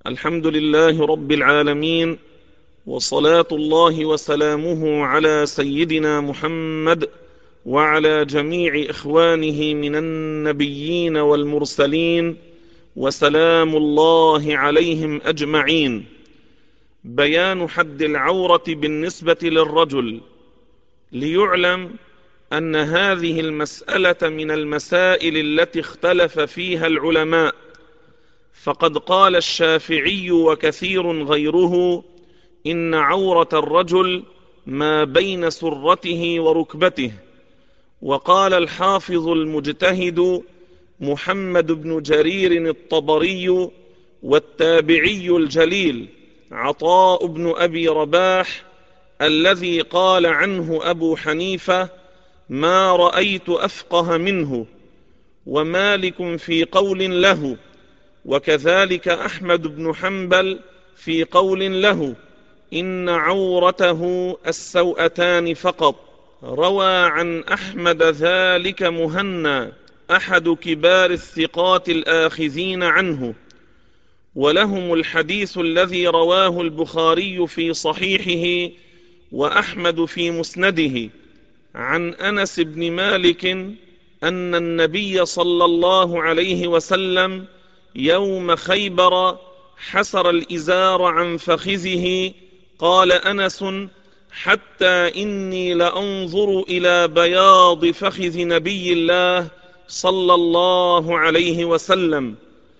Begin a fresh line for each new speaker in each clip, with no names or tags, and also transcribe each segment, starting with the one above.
الحمد لله رب العالمين، وصلاة الله وسلامه على سيدنا محمد وعلى جميع إخوانه من النبيين والمرسلين، وسلام الله عليهم أجمعين. بيان حد العورة بالنسبة للرجل. ليعلم أن هذه المسألة من المسائل التي اختلف فيها العلماء، فقد قال الشافعي وكثير غيره إن عورة الرجل ما بين سرته وركبته، وقال الحافظ المجتهد محمد بن جرير الطبري والتابعي الجليل عطاء بن أبي رباح الذي قال عنه أبو حنيفة: ما رأيت أفقه منه، ومالك في قول له، وكذلك أحمد بن حنبل في قول له إن عورته السوأتان فقط. روى عن أحمد ذلك مهنا أحد كبار الثقات الآخذين عنه، ولهم الحديث الذي رواه البخاري في صحيحه وأحمد في مسنده عن أنس بن مالك أن النبي صلى الله عليه وسلم يوم خيبر حسر الإزار عن فخذه. قال أنس: حتى إني لأنظر إلى بياض فخذ نبي الله صلى الله عليه وسلم.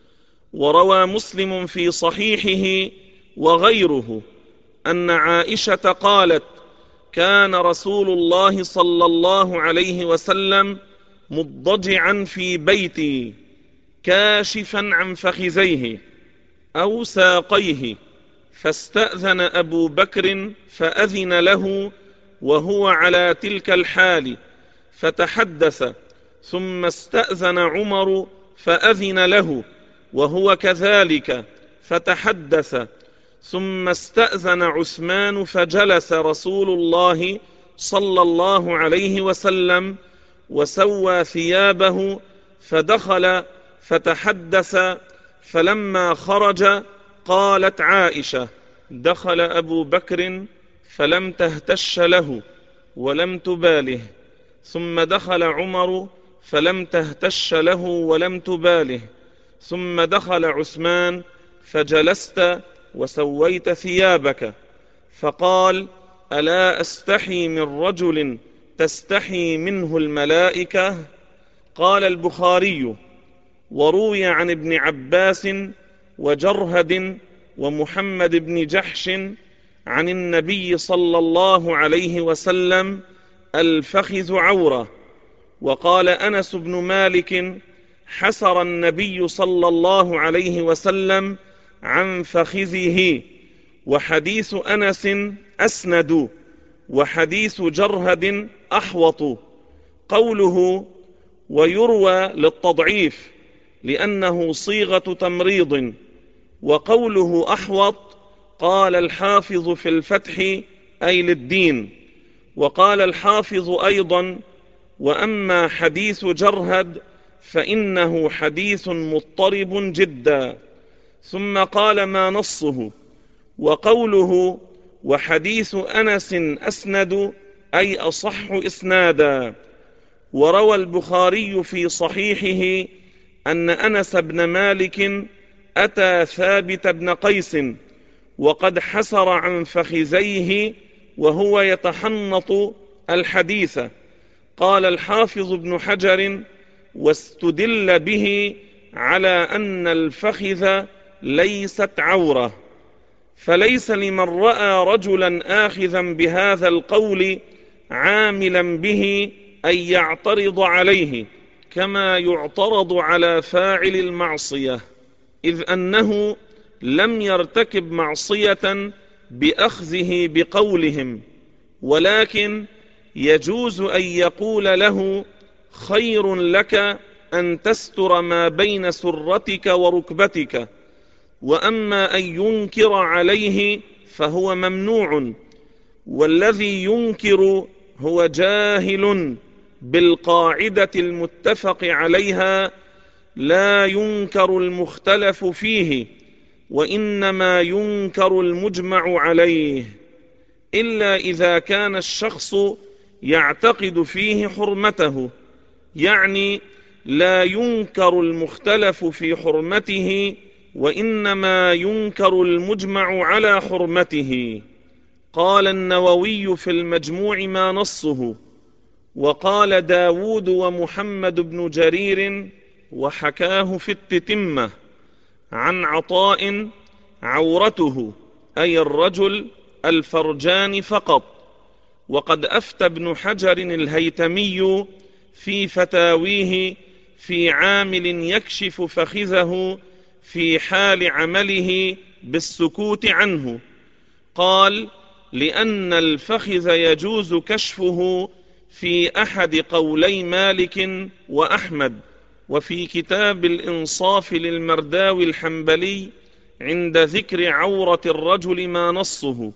وروى مسلم في صحيحه وغيره أن عائشة قالت: كان رسول الله صلى الله عليه وسلم مضجعا في بيتي كاشفا عن فخذيه أو ساقيه، فاستأذن أبو بكر فأذن له وهو على تلك الحال فتحدث، ثم استأذن عمر فأذن له وهو كذلك فتحدث، ثم استأذن عثمان فجلس رسول الله صلى الله عليه وسلم وسوى ثيابه فدخل فتحدث. فلما خرج قالت عائشة: دخل أبو بكر فلم تهتش له ولم تباله، ثم دخل عمر فلم تهتش له ولم تباله، ثم دخل عثمان فجلست وسويت ثيابك. فقال: ألا أستحي من رجل تستحي منه الملائكة؟ قال البخاري: وروي عن ابن عباس وجرهد ومحمد بن جحش عن النبي صلى الله عليه وسلم: الفخذ عورة. وقال أنس بن مالك: حسر النبي صلى الله عليه وسلم عن فخذه. وحديث أنس أسند، وحديث جرهد أحوط. قوله ويروى للتضعيف لأنه صيغة تمريض، وقوله أحوط قال الحافظ في الفتح أي للدين. وقال الحافظ أيضا: وأما حديث جرهد فإنه حديث مضطرب جدا. ثم قال ما نصه. وقوله وحديث أنس أسند أي أصح إسنادا. وروى البخاري في صحيحه أن أنس بن مالك أتى ثابت بن قيس وقد حسر عن فخذيه وهو يتحنط الحديث. قال الحافظ ابن حجر: واستدل به على أن الفخذ ليست عورة، فليس لمن رأى رجلا آخذا بهذا القول عاملا به أن يعترض عليه كما يعترض على فاعل المعصية، إذ أنه لم يرتكب معصية بأخذه بقولهم، ولكن يجوز أن يقول له: خير لك أن تستر ما بين سرتك وركبتك. وأما أن ينكر عليه فهو ممنوع، والذي ينكر هو جاهل بالقاعدة المتفق عليها: لا ينكر المختلف فيه، وإنما ينكر المجمع عليه، إلا إذا كان الشخص يعتقد فيه حرمته، يعني لا ينكر المختلف في حرمته، وإنما ينكر المجمع على حرمته. قال النووي في المجموع ما نصه. وقال داود ومحمد بن جرير وحكاه في التتمة عن عطاء: عورته أي الرجل الفرجان فقط. وقد أفتى ابن حجر الهيتمي في فتاويه في عامل يكشف فخذه في حال عمله بالسكوت عنه، قال: لأن الفخذ يجوز كشفه في أحد قولي مالك وأحمد. وفي كتاب الإنصاف للمرداوي الحنبلي عند ذكر عورة الرجل ما نصه.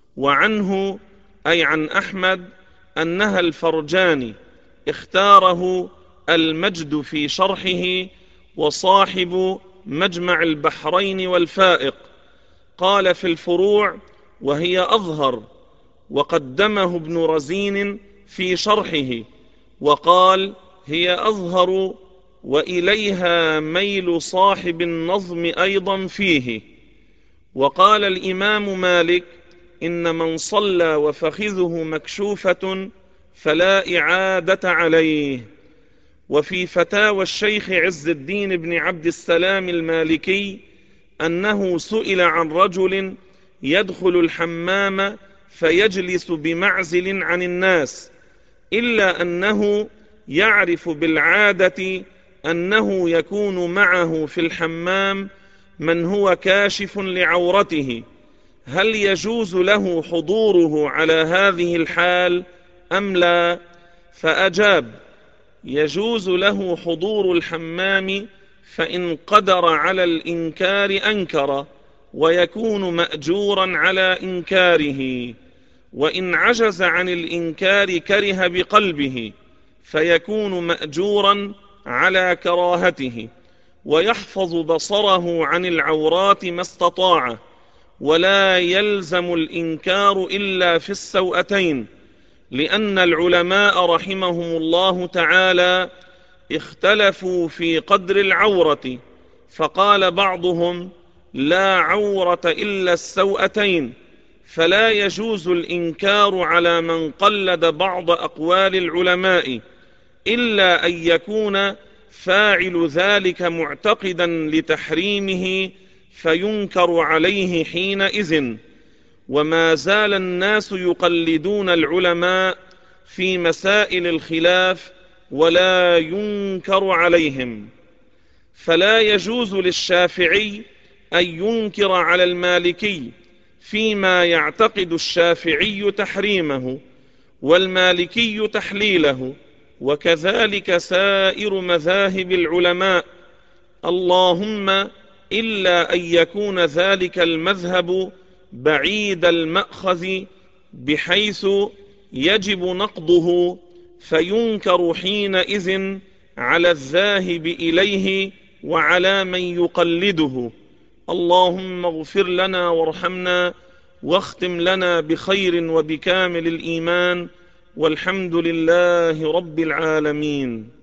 وعنه أي عن أحمد أنها الفرجان، اختاره المجد في شرحه وصاحب مجمع البحرين والفائق. قال في الفروع: وهي أظهر. وقدمه ابن رزين في شرحه وقال: هي أظهر، وإليها ميل صاحب النظم أيضا فيه. وقال الإمام مالك: إن من صلى وفخذه مكشوفة فلا إعادة عليه. وفي فتاوى الشيخ عز الدين بن عبد السلام المالكي أنه سئل عن رجل يدخل الحمام فيجلس بمعزل عن الناس، إلا أنه يعرف بالعادة أنه يكون معه في الحمام من هو كاشف لعورته، هل يجوز له حضوره على هذه الحال أم لا؟ فأجاب: يجوز له حضور الحمام، فإن قدر على الإنكار أنكر، ويكون مأجورا على إنكاره، وإن عجز عن الإنكار كره بقلبه، فيكون مأجورا على كراهته، ويحفظ بصره عن العورات ما استطاع، ولا يلزم الإنكار إلا في السوءتين، لأن العلماء رحمهم الله تعالى اختلفوا في قدر العورة، فقال بعضهم: لا عورة إلا السوءتين، فلا يجوز الإنكار على من قلد بعض أقوال العلماء، إلا أن يكون فاعل ذلك معتقدا لتحريمه فينكر عليه حينئذ. وما زال الناس يقلدون العلماء في مسائل الخلاف ولا ينكر عليهم، فلا يجوز للشافعي أن ينكر على المالكي فيما يعتقد الشافعي تحريمه والمالكي تحليله، وكذلك سائر مذاهب العلماء، اللهم إلا أن يكون ذلك المذهب بعيد المأخذ بحيث يجب نقضه، فينكر حينئذ على الذاهب إليه وعلى من يقلده. اللهم اغفر لنا وارحمنا، واختم لنا بخير وبكامل الإيمان، والحمد لله رب العالمين.